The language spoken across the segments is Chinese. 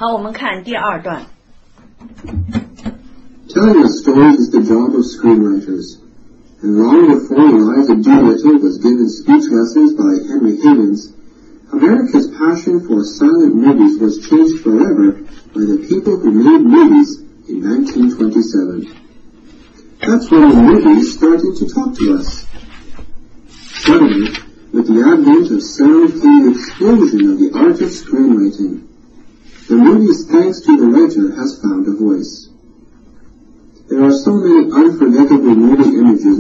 好，我们看第二段。 Telling a story is the job of screenwriters, and long before Eliza Doolittle was given speech lessons by Henry Higgins, America's passion for silent movies was changed forever by the people who made movies in 1927. That's when the movies started to talk to us. Suddenly, with the advent of sound came the explosion of the art of screenwriting. The movie's thanks to the writer has found a voice. There are so many unforgettable movie images.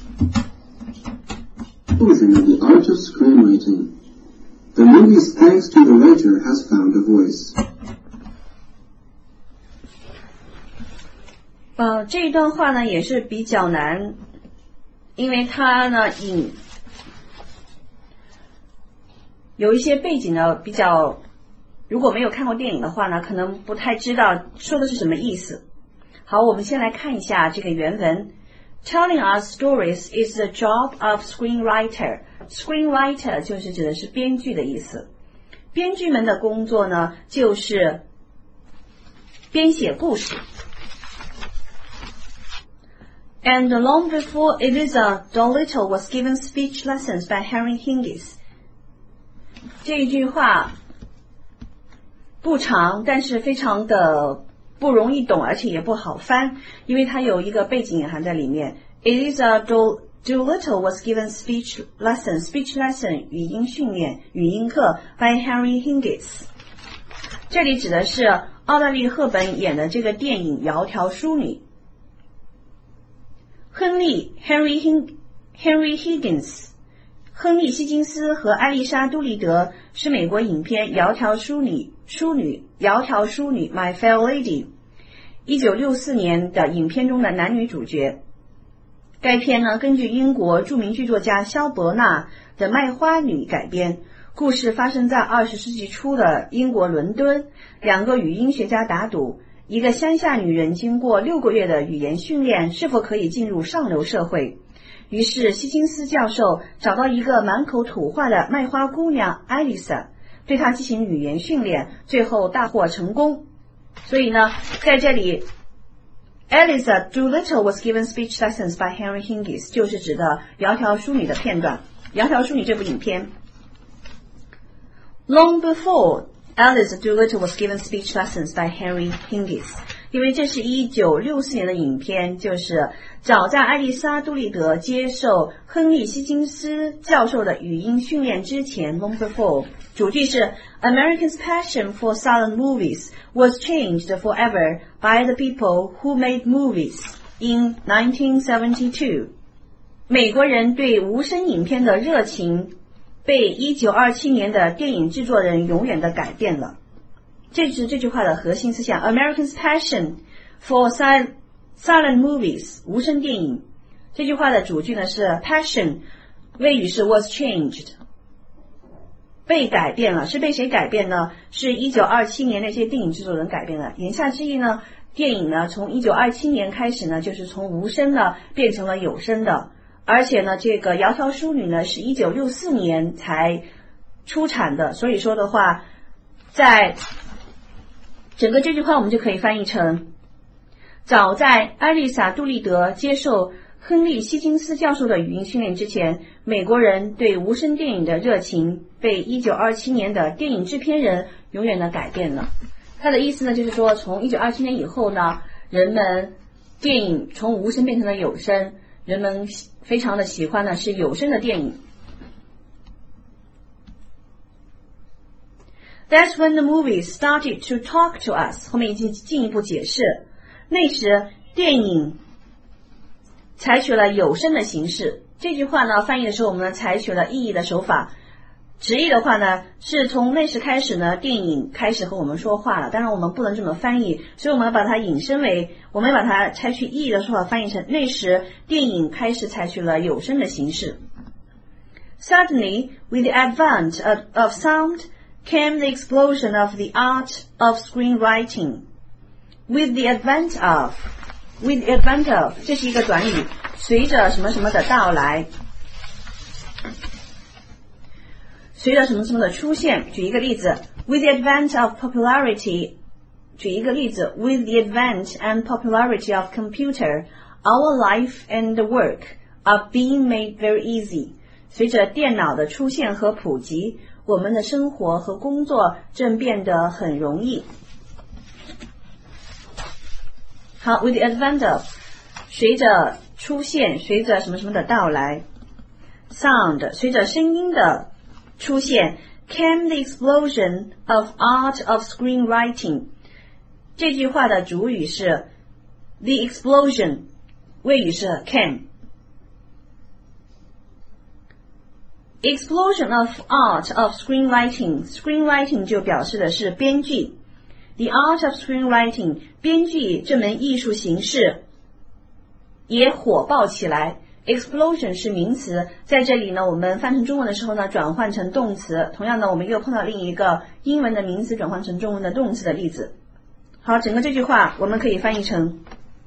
Explosion of the art of screenwriting. The movie's thanks to the writer has found a voice. 这一段话呢也是比较难，因为它呢有一些背景呢比较，如果没有看过电影的话呢，可能不太知道说的是什么意思。好，我们先来看一下这个原文。Telling us stories is the job of screenwriter. Screenwriter 就是指的是编剧的意思。编剧们的工作呢，就是编写故事。And long before Eliza Doolittle was given speech lessons by Henry Higgins. 这一句话不长，但是非常的不容易懂，而且也不好翻，因为它有一个背景隐含在里面。Eliza Doolittle was given speech lesson 语音训练语音课 by Henry Higgins。这里指的是奥黛丽·赫本演的这个电影《窈窕淑女》。Henry Higgins 亨利·希金斯和艾丽莎·杜利德是美国影片《窈窕淑女》My Fair Lady 1964年的影片中的男女主角。该片呢根据英国著名剧作家萧伯纳的《卖花女》改编，故事发生在20世纪初的英国伦敦。两个语音学家打赌，一个乡下女人经过6个月的语言训练是否可以进入上流社会。于是希金斯教授找到一个满口土话的卖花姑娘艾丽莎，对她进行语言训练，最后大获成功。所以呢，在这里 Eliza Doolittle was given speech lessons by Henry Higgins 就是指的窈窕淑女的片段，窈窕淑女这部影片。Long before Eliza Doolittle was given speech lessons by Henry Higgins， 因为这是1964年的影片，就是早在艾丽莎·杜利德接受亨利·希金斯教授的语音训练之前 Long before， 主句是 Americans' passion for silent movies was changed forever by the people who made movies in 1972。 美国人对无声影片的热情被1927年的电影制作人永远的改变了。这是这句话的核心思想。 Americans' passion for silent movies 无声电影。这句话的主句呢是 passion， 谓语是 was changed， 被改变了。是被谁改变呢？是1927年那些电影制作人改变了。言下之意呢，电影呢从1927年开始呢，就是从无声的变成了有声的。而且呢，这个窈窕淑女呢是1964年才出产的，所以说的话，在整个这句话我们就可以翻译成：早在艾丽莎·杜利德接受亨利·希金斯教授的语音训练之前，美国人对无声电影的热情被1927年的电影制片人永远的改变了。他的意思呢，就是说从1927年以后呢，人们电影从无声变成了有声，人们非常的喜欢的是有声的电影。That's when the movies started to talk to us。 后面已经进一步解释，那时电影采取了有声的形式。这句话呢翻译的时候，我们采取了意译的手法。直译的话呢，是从那时开始呢，电影开始和我们说话了。当然我们不能这么翻译，所以我们把它引申为，我们把它采取意译的说法翻译成那时电影开始采取了有声的形式。Suddenly, with the advent of sound, came the explosion of the art of screenwriting. With the advent of, 这是一个短语，随着什么什么的到来，随着什么什么的出现。举一个例子 ，With the advent of popularity 举一个例子 ，With the advent and popularity of computer, our life and work are being made very easy. 随着电脑的出现和普及，我们的生活和工作正变得很容易。好 ，with the advent of 随着出现，随着什么什么的到来 ，sound 随着声音的出现 ，came the explosion of art of screenwriting。这句话的主语是 the explosion， 谓语是 came。Explosion of art of screenwriting 就表示的是编剧 The art of screenwriting 编剧这门艺术形式也火爆起来 Explosion 是名词，在这里呢我们翻成中文的时候呢转换成动词，同样呢我们又碰到另一个英文的名词转换成中文的动词的例子。好，整个这句话我们可以翻译成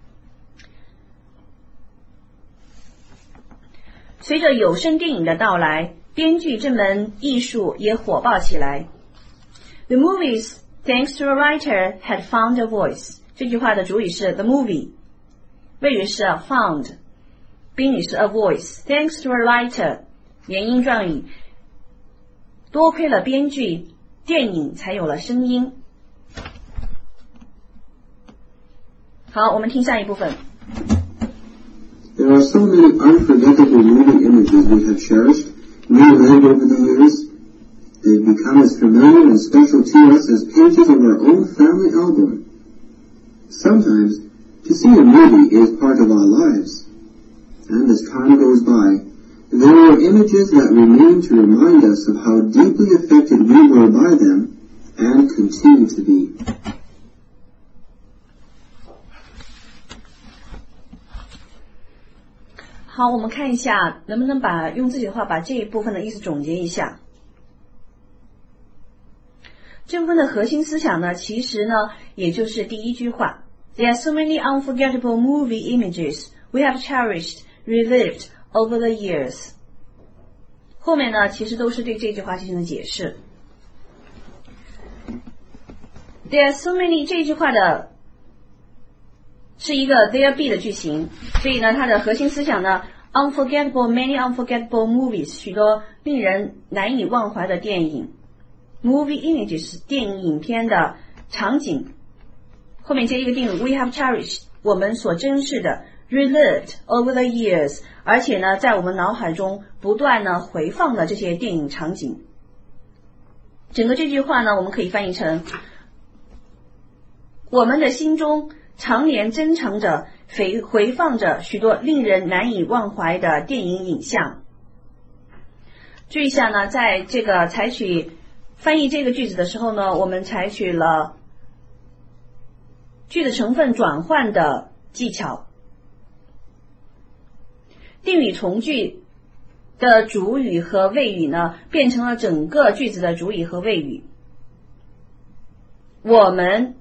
随着有声电影的到来，编剧这门艺术也火爆起来。The movies, thanks to a writer, had found a voice. 这句话的主语是 the movie， 谓语是 found， 宾语是 a voice. Thanks to a writer， 原因状语，多亏了编剧，电影才有了声音。好，我们听下一部分。 There are so many unforgettable movie images we have cherished, relived over the years. They've become as familiar and special to us as pages of our own family album. Sometimes, to see a movie is part of our lives. And as time goes by, there are images that remain to remind us of how deeply affected we were by them and continue to be. 好，我们看一下能不能用自己的话把这一部分的意思总结一下。这部分的核心思想呢，其实呢也就是第一句话 There are so many unforgettable movie images we have cherished, relived over the years. 后面呢其实都是对这句话进行的解释。There are so many 这句话的是一个 there be 的句型，所以呢它的核心思想呢 many unforgettable movies 许多令人难以忘怀的电影 movie images 电影影片的场景，后面接一个定语 we have cherished 我们所珍视的 relived over the years 而且呢在我们脑海中不断呢回放的这些电影场景。整个这句话呢我们可以翻译成我们的心中常年珍藏着回放着许多令人难以忘怀的电影影像。注意一下呢，在这个采取翻译这个句子的时候呢，我们采取了句子成分转换的技巧。定语从句的主语和谓语呢，变成了整个句子的主语和谓语。我们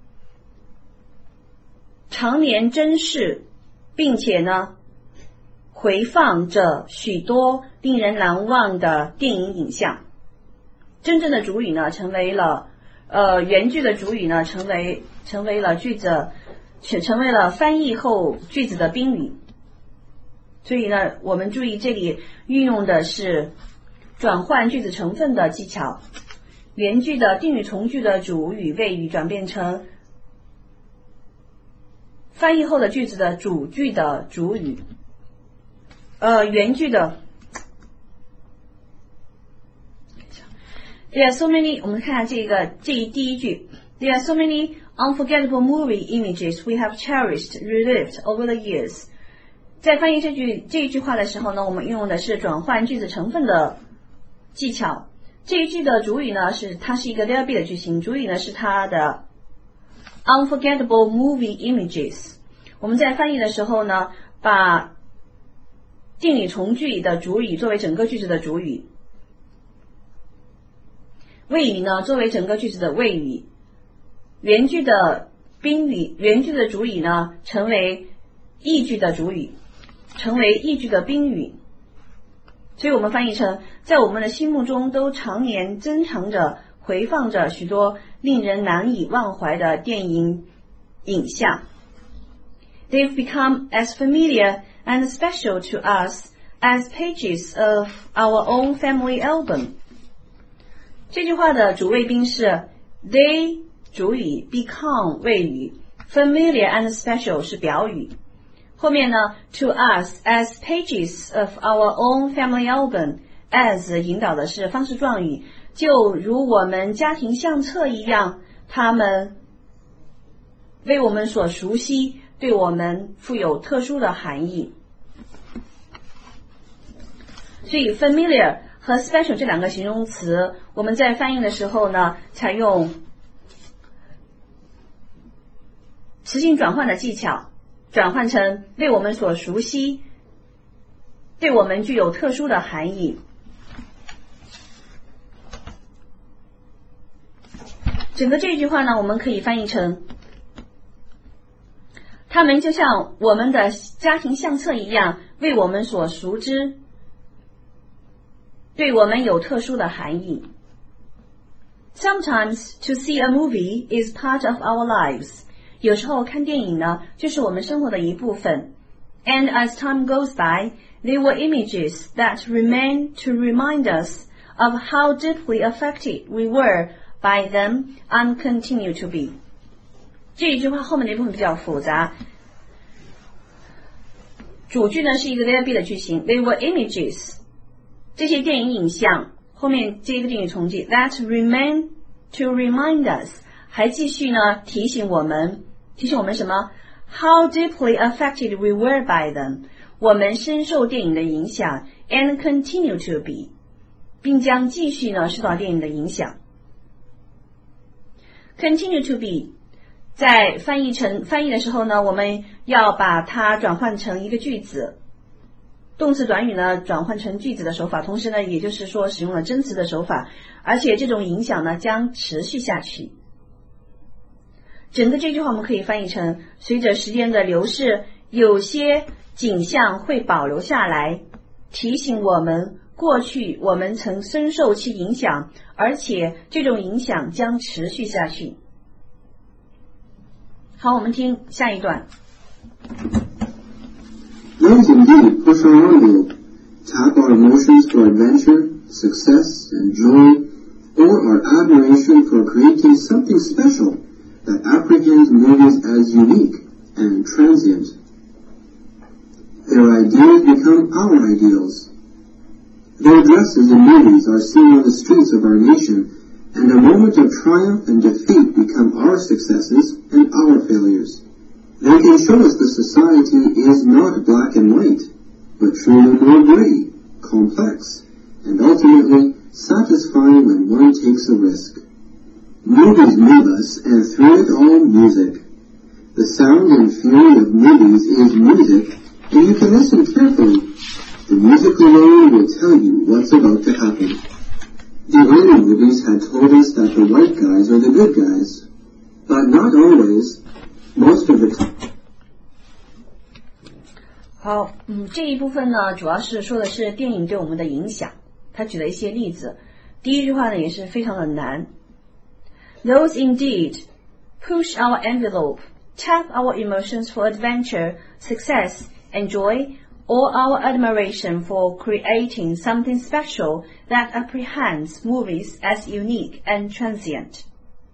常年珍视并且呢回放着许多令人难忘的电影影像。真正的主语呢成为了原句的主语呢成为了句子成为了翻译后句子的宾语。所以呢我们注意这里运用的是转换句子成分的技巧，原句的定语从句的主语谓语转变成翻译后的句子的主句的主语。原句的 There are so many 我们看下第一句 There are so many unforgettable movie images we have cherished, relived over the years. 在翻译这一句话的时候呢，我们运用的是转换句子成分的技巧。这一句的主语呢它是一个 there be 的句型，主语呢是它的unforgettable movie images。 我们在翻译的时候呢把定语从句的主语作为整个句子的主语，谓语呢作为整个句子的谓语，原句的宾语原句的主语呢成为意句的主语，成为意句的宾语。所以我们翻译成在我们的心目中都常年珍藏着回放着许多令人难以忘怀的电影影像。They've become as familiar and special to us as pages of our own family album. 这句话的主谓宾是 they 主语 become 谓语 familiar and special 是表语。后面呢 to us as pages of our own family album as 引导的是方式状语，就如我们家庭相册一样，他们为我们所熟悉，对我们富有特殊的含义。所以 familiar 和 special 这两个形容词，我们在翻译的时候呢，采用词性转换的技巧，转换成为我们所熟悉，对我们具有特殊的含义。整个这句话呢，我们可以翻译成他们就像我们的家庭相册一样，为我们所熟知，对我们有特殊的含义。Sometimes to see a movie is part of our lives. 有时候看电影呢，就是我们生活的一部分。And as time goes by, they were images that remain to remind us of how deeply affected we were by them and continue to be. 这一句话后面的一部分比较复杂，主句呢是一个 there be 的句型 ，they were images， 这些电影影像，后面接一个定语从句 that remain to remind us， 还继续呢提醒我们什么 ？How deeply affected we were by them， 我们深受电影的影响 ，and continue to be， 并将继续呢受到电影的影响。Continue to be。在翻译的时候呢，我们要把它转换成一个句子，动词短语呢转换成句子的手法，同时呢也就是说使用了真词的手法，而且这种影响呢将持续下去。整个这句话我们可以翻译成随着时间的流逝，有些景象会保留下来，提醒我们过去我们曾深受其影响，而且这种影响将持续下去。好，我们听下一段。 Those indeed push our envelope, tap our emotions for adventure, success, and joy, or our admiration for creating something special that apprehends movies as unique and transient. Their ideas become our ideals. Their dresses in movies are seen on the streets of our nation, and a moment of triumph and defeat become our successes and our failures. They can show us the society is not black and white, but truly more gray, complex, and ultimately satisfying when one takes a risk. Movies move us, and through it all, music. The sound and fury of movies is music, and you can listen carefully. The music alone will tell you what's about to happen. The early movies had told us that the white guys are the good guys, but not always. Most of the time. 好，这一部分呢，主要是说的是电影对我们的影响。他举了一些例子。第一句话呢，也是非常的难。Those indeed push our envelope, tap our emotions for adventure, success, and joy, or our admiration for creating something special that apprehends movies as unique and transient.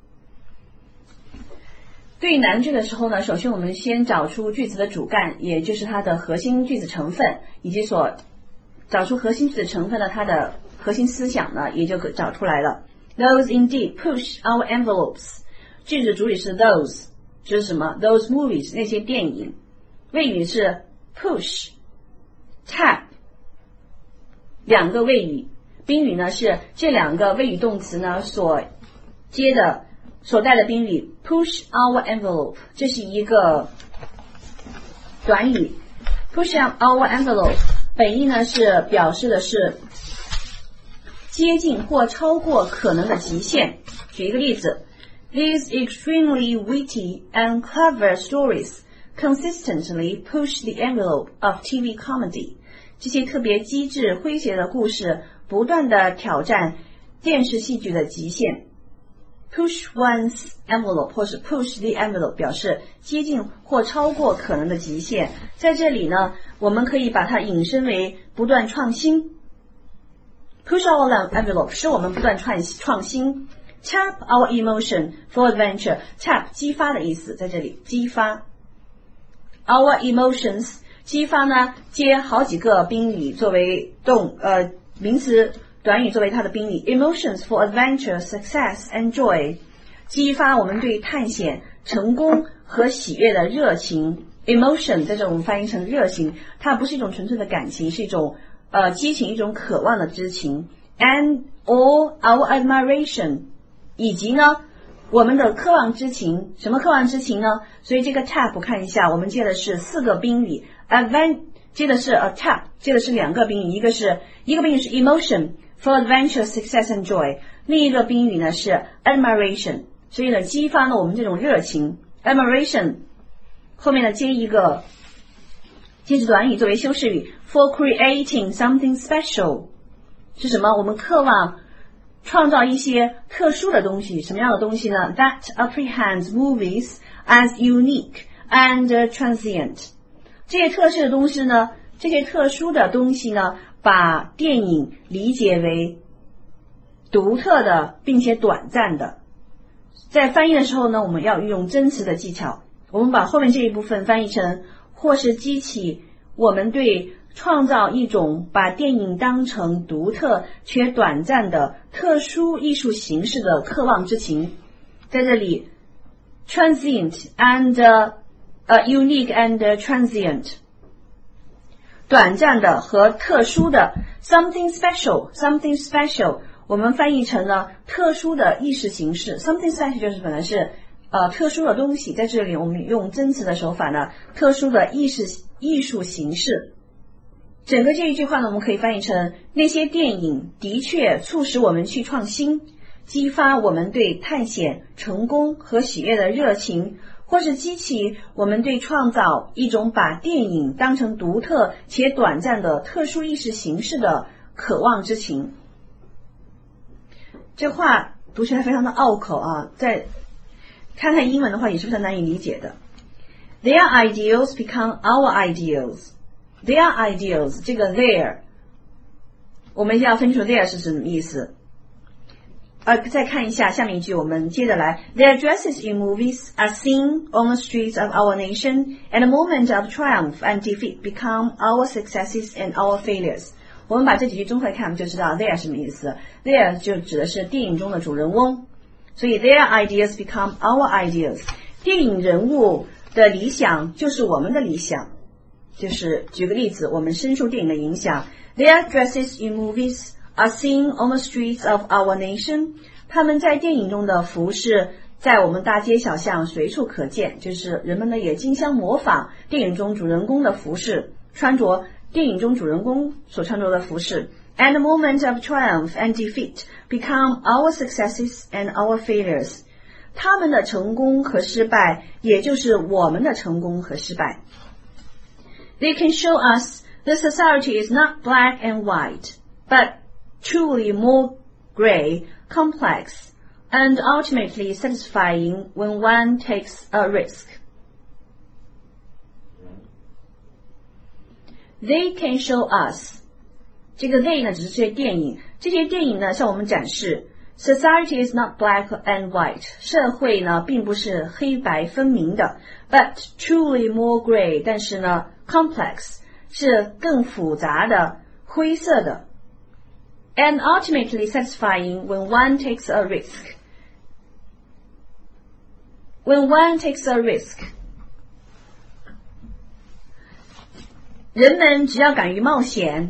对于难句的时候呢，首先我们先找出句子的主干，也就是它的核心句子成分，以及找出核心句子成分的它的核心思想呢，也就找出来了。Those indeed push our envelopes。句子主语是 those， 指什么 ？Those movies 那些电影。谓语是 push、tap 两个谓语，宾语呢是这两个谓语动词呢所带的宾语 push our envelope， 这是一个短语 push our envelope 本意呢是表示的是接近或超过可能的极限。举一个例子 These extremely witty and clever stories consistently push the envelope of TV comedy。 这些特别机智诙谐的故事不断地挑战电视戏剧的极限。 push one's envelope 或是 push the envelope 表示接近或超过可能的极限。在这里呢，我们可以把它引申为不断创新。Push our envelope 是我们不断创新。Tap our emotion for adventure. Tap 激发的意思，在这里激发。Our emotions 激发呢，接好几个宾语作为名词短语作为它的宾语。Emotions for adventure, success and joy 激发我们对探险、成功和喜悦的热情。Emotion 在这我们翻译成热情，它不是一种纯粹的感情，是一种激情，一种渴望的之情。And all our admiration 以及呢我们的渴望之情。什么渴望之情呢？所以这个 tap 看一下，我们接的是4个宾语，接的是tap， 接的是2个宾语，一个宾语是 emotion for adventure, success and joy， 另一个宾语呢是 admiration， 所以呢激发了我们这种热情。admiration 后面呢接一个介词短语作为修饰语 for creating something special 是什么？我们渴望创造一些特殊的东西。什么样的东西呢？ That apprehends movies as unique and transient。 这些特殊的东西呢，把电影理解为独特的并且短暂的。在翻译的时候呢，我们要运用真词的技巧。我们把后面这一部分翻译成或是激起我们对创造一种把电影当成独特却短暂的特殊艺术形式的渴望之情。在这里 transient and unique and transient 短暂的和特殊的 something special 我们翻译成了特殊的意识形式。 something special 就是本来是特殊的东西，在这里我们用真词的手法呢，特殊的艺术形式。整个这一句话呢，我们可以翻译成那些电影的确促使我们去创新，激发我们对探险、成功和喜悦的热情，或是激起我们对创造一种把电影当成独特且短暂的特殊意识形式的渴望之情。这话读起来非常的拗口啊，再看看英文的话也是非常难以理解的。 Their ideals become our ideals。Their ideals 这个 their 我们要分清楚 their 是什么意思。再看一下下面一句，我们接着来。 Their dresses in movies are seen on the streets of our nation, and a moment of triumph and defeat become our successes and our failures。 我们把这几句综合看，我们就知道 their 什么意思。 their 就指的是电影中的主人翁，所以 their ideas become our ideals。 电影人物的理想就是我们的理想。就是举个例子，我们深受电影的影响。 Their dresses in movies are seen on the streets of our nation。 他们在电影中的服饰在我们大街小巷随处可见，就是人们呢也竞相模仿电影中主人公的服饰，穿着电影中主人公所穿着的服饰。 And the moment of triumph and defeat become our successes and our failures。 他们的成功和失败也就是我们的成功和失败。They can show us that society is not black and white, but truly more gray, complex, and ultimately satisfying when one takes a risk. They can show us. 这个 they 呢只是这些电影，这些电影呢向我们展示 Society is not black and white. 社会呢并不是黑白分明的 but truly more gray. 但是呢 complex 是更复杂的灰色的 and ultimately satisfying when one takes a risk. When one takes a risk. 人们只要敢于冒险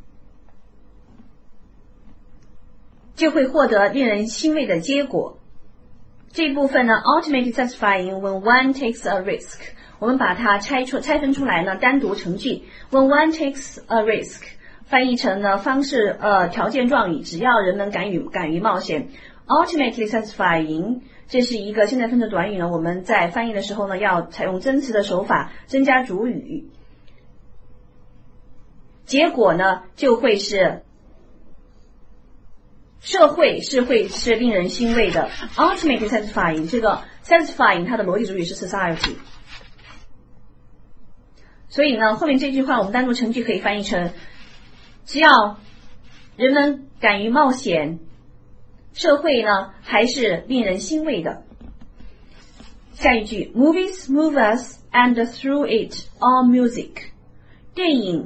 就会获得令人欣慰的结果。这一部分呢 ultimately satisfying when one takes a risk， 我们把它拆分出来呢单独成句。 when one takes a risk 翻译成呢方式条件状语，只要人们敢于冒险。 ultimately satisfying 这是一个现在分词短语呢，我们在翻译的时候呢要采用真词的手法增加主语，结果呢就会是社会是令人欣慰的 ，ultimately satisfying。这个 satisfying 它的逻辑主语是 society。所以呢，后面这句话我们单独成句可以翻译成：只要人们敢于冒险，社会呢还是令人欣慰的。下一句 ，Movies move us, and through it, all music。电影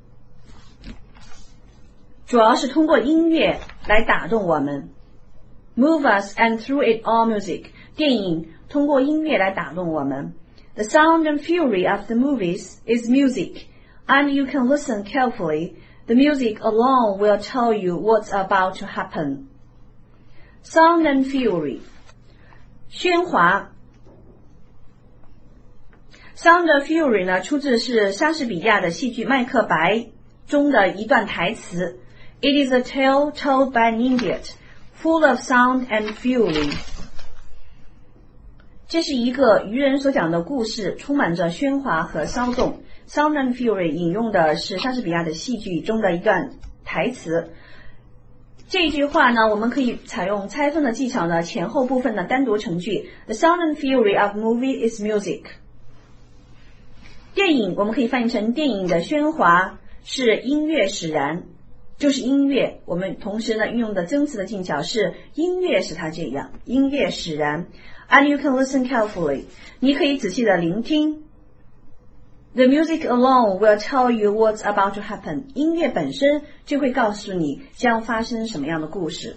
主要是通过音乐来打动我们 ，move us, and through it, all music。电影通过音乐来打动我们。The sound and fury of the movies is music, and you can listen carefully. The music alone will tell you what's about to happen. Sound and fury， 喧哗。Sound and fury 呢，出自是莎士比亚的戏剧《麦克白》中的一段台词。It is a tale told by an idiot, full of sound and fury。这是一个愚人所讲的故事，充满着喧哗和骚动。Sound and Fury 引用的是莎士比亚的戏剧中的一段台词。这一句话呢，我们可以采用拆分的技巧呢，前后部分的单独成句。The sound and fury of movie is music。电影我们可以翻译成电影的喧哗是音乐使然，就是音乐。我们同时呢运用的增词的技巧是音乐使它这样，音乐使然。And you can listen carefully， 你可以仔细的聆听。The music alone will tell you what's about to happen， 音乐本身就会告诉你将发生什么样的故事。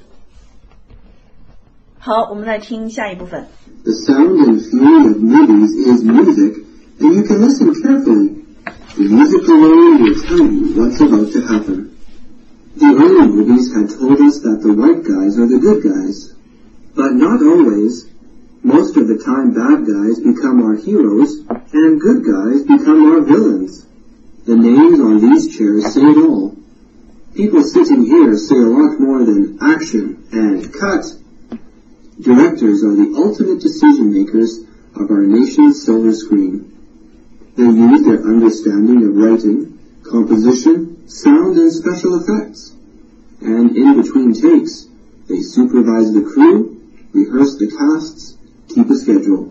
好，我们来听下一部分。 The sound and fury of movies is music, and you can listen carefully. The music alone will tell you what's about to happen. The early movies had told us that the white guys are the good guys, but not always.Most of the time bad guys become our heroes, and good guys become our villains. The names on these chairs say it all. People sitting here say a lot more than action and cut. Directors are the ultimate decision makers of our nation's silver screen. They use their understanding of writing, composition, sound, and special effects. And in between takes, they supervise the crew, rehearse the casts,Keep a schedule.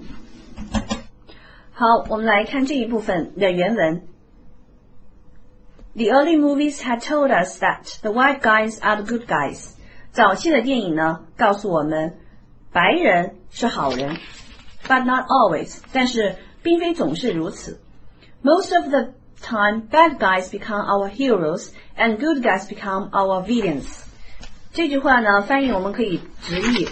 好，我们来看这一部分的原文。The early movies had told us that the white guys are the good guys. 早期的电影呢，告诉我们白人是好人 ，but not always. 但是并非总是如此。Most of the time, bad guys become our heroes, and good guys become our villains. 这句话呢，翻译我们可以直译。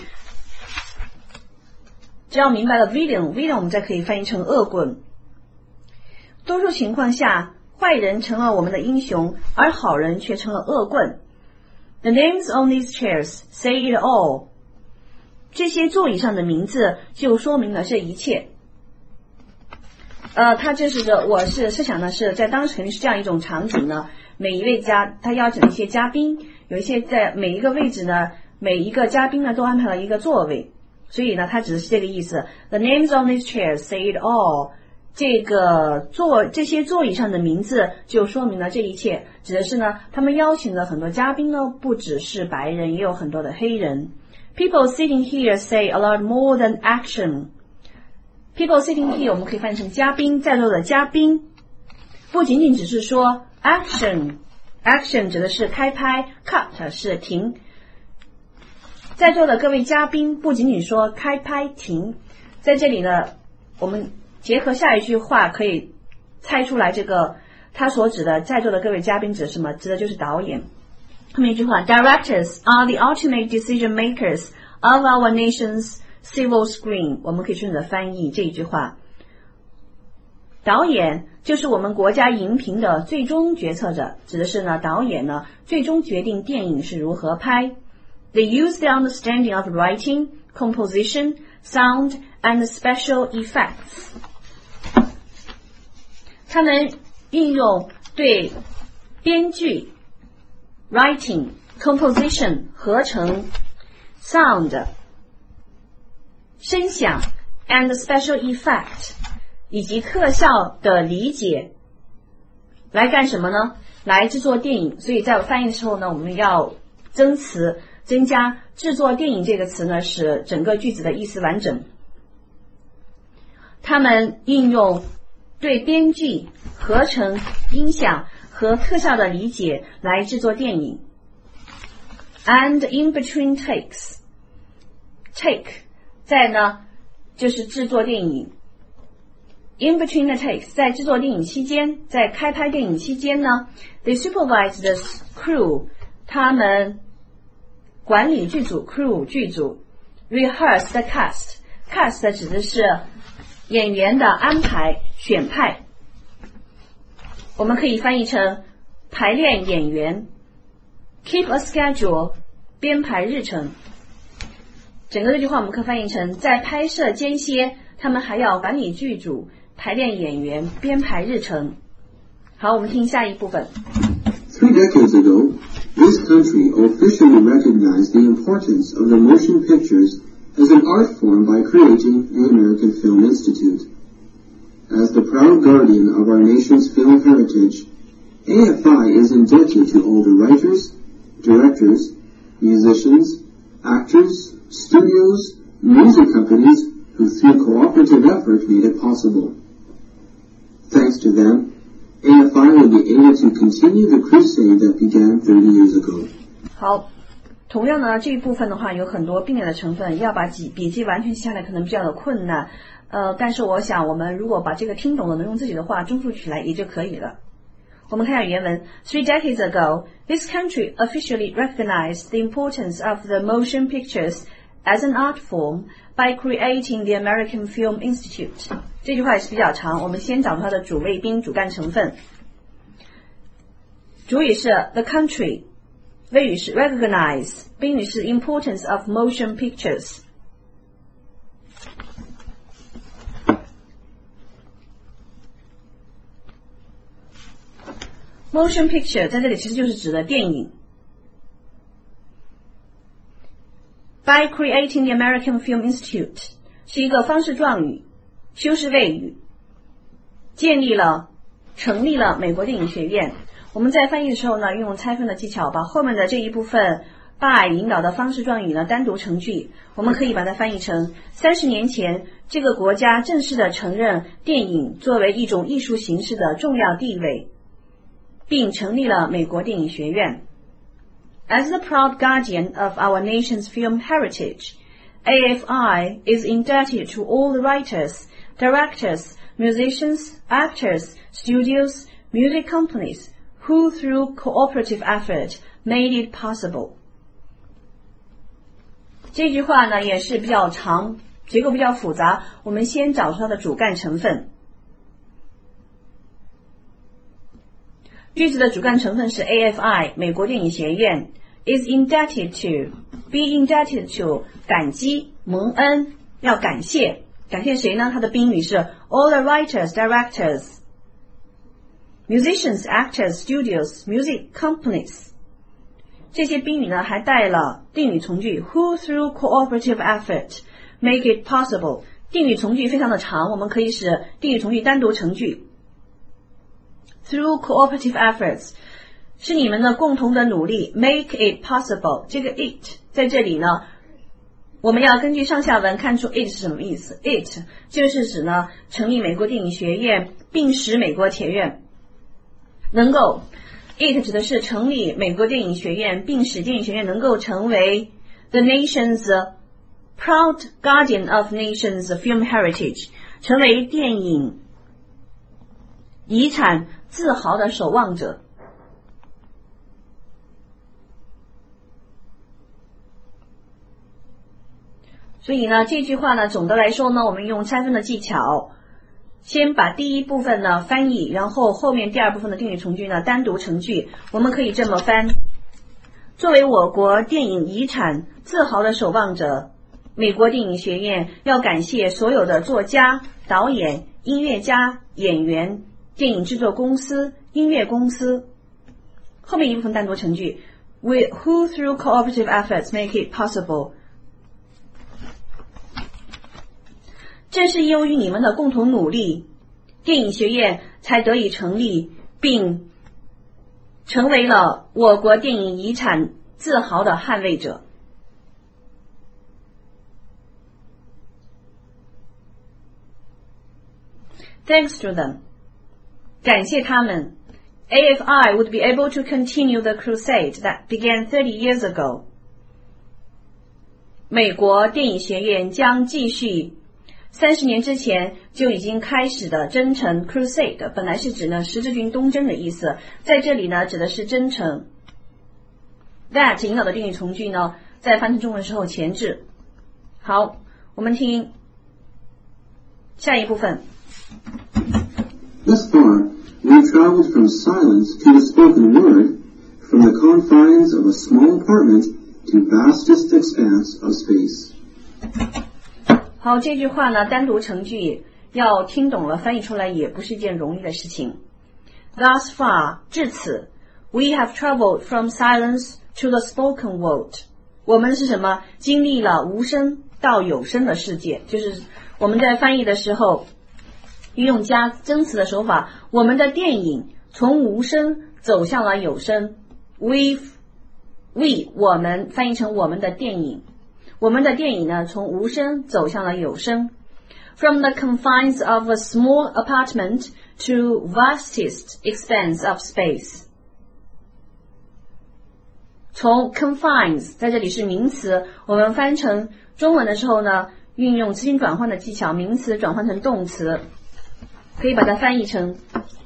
只要明白了 villain 我们再可以翻译成恶棍。多数情况下，坏人成了我们的英雄，而好人却成了恶棍。The names on these chairs say it all。这些座椅上的名字就说明了这一切。他这是我是设想的是在当时肯定是这样一种场景呢，每一位他邀请了一些嘉宾，有一些在每一个位置呢，每一个嘉宾呢都安排了一个座位。所以呢，它只是这个意思。The names on these chairs say it all。这些座椅上的名字就说明了这一切，指的是呢，他们邀请的很多嘉宾呢，不只是白人，也有很多的黑人。People sitting here say a lot more than action。People sitting here 我们可以翻译成嘉宾，在座的嘉宾，不仅仅只是说 action 指的是开拍 ，cut 是停。在座的各位嘉宾不仅仅说开拍停，在这里呢，我们结合下一句话可以猜出来这个他所指的在座的各位嘉宾指的什么？指的就是导演。后面一句话 Directors are the ultimate decision makers of our nation's silver screen。 我们可以顺着翻译这一句话，导演就是我们国家荧屏的最终决策者，指的是呢，导演呢最终决定电影是如何拍。They use their understanding of writing, composition, sound, and special effects. 他们运用对编剧 writing, composition 合成 sound 声响 and special effect 以及特效的理解来干什么呢？来制作电影。所以在翻译的时候呢，我们要增词增加制作电影这个词呢，使整个句子的意思完整。他们应用对编剧、合成、音响和特效的理解来制作电影。And in between takes, take 在呢就是制作电影。In between the takes 在制作电影期间，在开拍电影期间呢 ，they supervise the crew 他们管理剧组 crew 剧组 rehearse the cast 指的是演员的安排选派，我们可以翻译成排练演员 keep a schedule 编排日程。整个这句话我们可以翻译成在拍摄间歇他们还要管理剧组排练演员编排日程。好，我们听下一部分。 3 decades ago, this country officially recognized the importance of the motion pictures as an art form by creating the American Film Institute. As the proud guardian of our nation's film heritage, AFI is indebted to all the writers, directors, musicians, actors, studios, music companies who through cooperative effort made it possible. Thanks to them, AFI will be able to continue the crusade that began 30 years ago. 好，同样呢，这一部分的话有很多并列的成分，要把笔记完全记下来可能比较的困难。但是我想我们如果把这个听懂了，能用自己的话综述起来也就可以了。我们看一下原文。3 decades ago, this country officially recognized the importance of the motion pictures as an art form by creating the American Film Institute. 这句话也是比较长，我们先找它的主谓宾、主干成分。主语是 the country， 谓语是 recognize， 宾语是 importance of motion pictures。Motion picture 在这里其实就是指的电影。By creating the American Film Institute 是一个方式状语，修饰谓语，成立了美国电影学院。我们在翻译的时候呢，运用拆分的技巧，把后面的这一部分 by 引导的方式状语呢单独成句。我们可以把它翻译成30年前，这个国家正式的承认电影作为一种艺术形式的重要地位，并成立了美国电影学院。As the proud guardian of our nation's film heritage, AFI is indebted to all the writers, directors, musicians, actors, studios, music companies, who through cooperative effort made it possible. 这句话呢也是比较长，结构比较复杂，我们先找出它的主干成分。句子的主干成分是 AFI 美国电影学院 is indebted to be indebted to 感激蒙恩要感谢谁呢？它的宾语是 all the writers, directors, musicians, actors, studios, music companies。 这些宾语呢还带了定语从句 who through cooperative effort make it possible。 定语从句非常的长，我们可以使定语从句单独成句。Through cooperative efforts 是你们的共同的努力 make it possible。 这个 it 在这里呢，我们要根据上下文看出 it 是什么意思。 it 就是指呢成立美国电影学院，并使美国学院能够 it 指的是成立美国电影学院，并使电影学院能够成为 the nation's proud guardian of nation's film heritage， 成为电影遗产自豪的守望者。所以呢，这句话呢，总的来说呢，我们用拆分的技巧，先把第一部分呢翻译，然后后面第二部分的定语从句呢单独成句。我们可以这么翻：作为我国电影遗产自豪的守望者，美国电影学院要感谢所有的作家、导演、音乐家、演员、电影制作公司、音乐公司。后面一部分单独成句 who through cooperative efforts make it possible。 正是由于你们的共同努力，电影学院才得以成立，并成为了我国电影遗产自豪的捍卫者。 Thanks to them. 感谢他们 AFI would be able to continue the crusade that began 30 years ago. 美国电影学院将继续30年之前就已经开始的征程 crusade 本来是指呢十字军东征的意思，在这里呢指的是征程。That 引导的定语从句呢在翻成中文时候前置。好，我们听下一部分。 Thus far, we've traveled from silence to the spoken word, from the confines of a small apartment to vastest expanse of space. 好，这句话呢单独成句，要听懂了翻译出来也不是一件容易的事情。Thus far 至此 we have traveled from silence to the spoken world. 我们是什么？经历了无声到有声的世界，就是我们在翻译的时候运用加增词的手法，我们的电影从无声走向了有声。we 我们翻译成我们的电影，我们的电影呢从无声走向了有声。From the confines of a small apartment to vastest expanse of space. 从 confines 在这里是名词，我们翻成中文的时候呢，运用词形转换的技巧，名词转换成动词，可以把它翻译成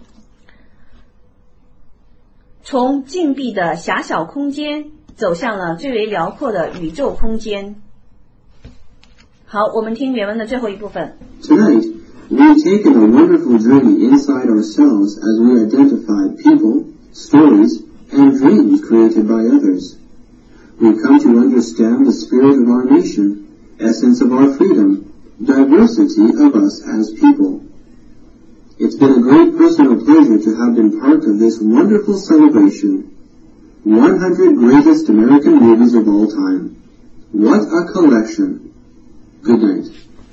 从禁闭的狭小空间走向了最为辽阔的宇宙空间。好，我们听原文的最后一部分。 Tonight, we've taken a wonderful journey inside ourselves as we identify people, stories, and dreams created by others. We've come to understand the spirit of our nation, essence of our freedom, diversity of us as people. It's been a great personal pleasure to have been part of this wonderful celebration. 100 greatest American movies of all time. What a collection. Good night.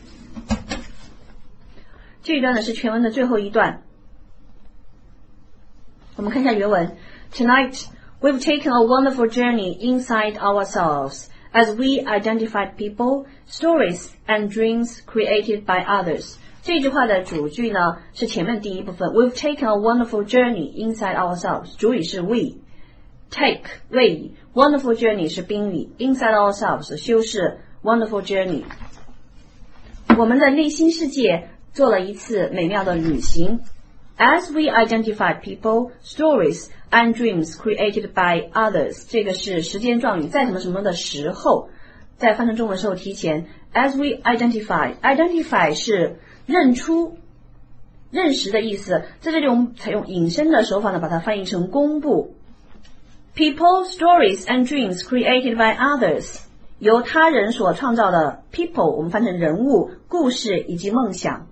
这一段呢是全文的最后一段。我们看一下原文。Tonight, we've taken a wonderful journey inside ourselves as we identified people, stories, and dreams created by others. 这句话的主句呢是前面第一部分 We've taken a wonderful journey inside ourselves. 主语是 we. Take 谓语 Wonderful journey 是宾语 Inside ourselves 修饰 Wonderful journey. 我们的内心世界做了一次美妙的旅行 As we identified people, stories, and dreams created by others. 这个是时间状语在什么什么的时候，在翻成中文的时候提前 As we identify 是认出认识的意思，在这里我们采用引申的手法呢把它翻译成公布 People, stories, and dreams created by others. 由他人所创造的 people 我们翻成人物、故事以及梦想。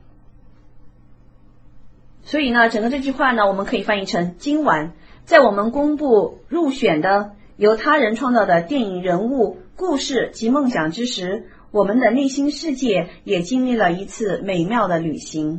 所以呢整个这句话呢我们可以翻译成今晚在我们公布入选的由他人创造的电影人物、故事及梦想之时，我们的内心世界也经历了一次美妙的旅行。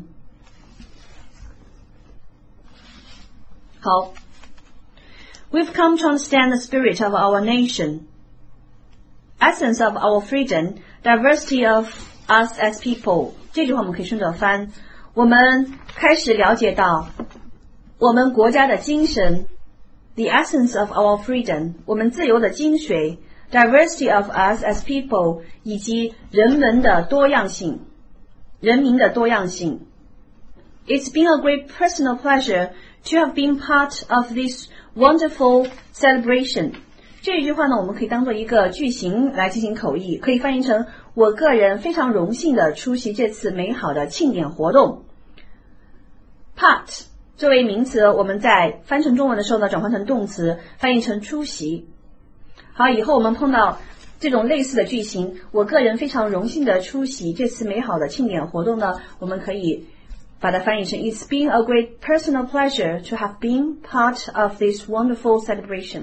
好 We've come to understand the spirit of our nation, essence of our freedom, diversity of us as people. 这句话我们可以顺着翻。我们开始了解到我们国家的精神 the essence of our freedom, 我们自由的精髓 diversity of us as people, 以及人文的多样性，人民的多样性。It's been a great personal pleasure to have been part of this wonderful celebration. 这一句话呢我们可以当做一个句型来进行口译，可以翻译成我个人非常荣幸地出席这次美好的庆典活动。Part 作为名词，我们在翻成中文的时候呢转换成动词，翻译成出席。好，以后我们碰到这种类似的句型，我个人非常荣幸地出席这次美好的庆典活动呢，我们可以把它翻译成 It's been a great personal pleasure to have been part of this wonderful celebration.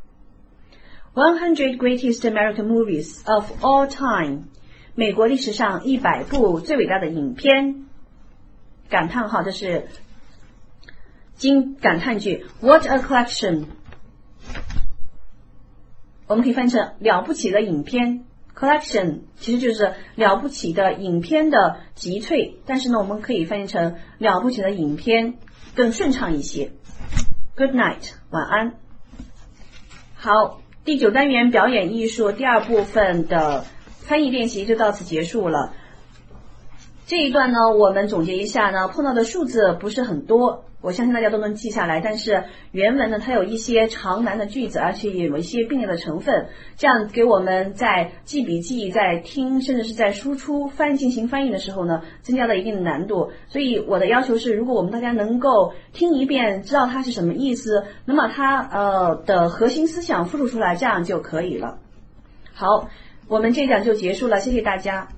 100 greatest American movies of all time. 美国历史上100部最伟大的影片。感叹号，这是感叹句 What a collection. 我们可以翻译成了不起的影片 collection 其实就是了不起的影片的集萃，但是呢，我们可以翻译成了不起的影片更顺畅一些。Good night， 晚安。好，第9单元表演艺术第2部分的翻译练习就到此结束了。这一段呢，我们总结一下呢，碰到的数字不是很多，我相信大家都能记下来，但是原文呢，它有一些长难的句子，而且也有一些并列的成分，这样给我们在记笔记、在听，甚至是在输出进行翻译的时候呢，增加了一定的难度。所以我的要求是，如果我们大家能够听一遍，知道它是什么意思，能把它的核心思想复述出来，这样就可以了。好，我们这一讲就结束了，谢谢大家。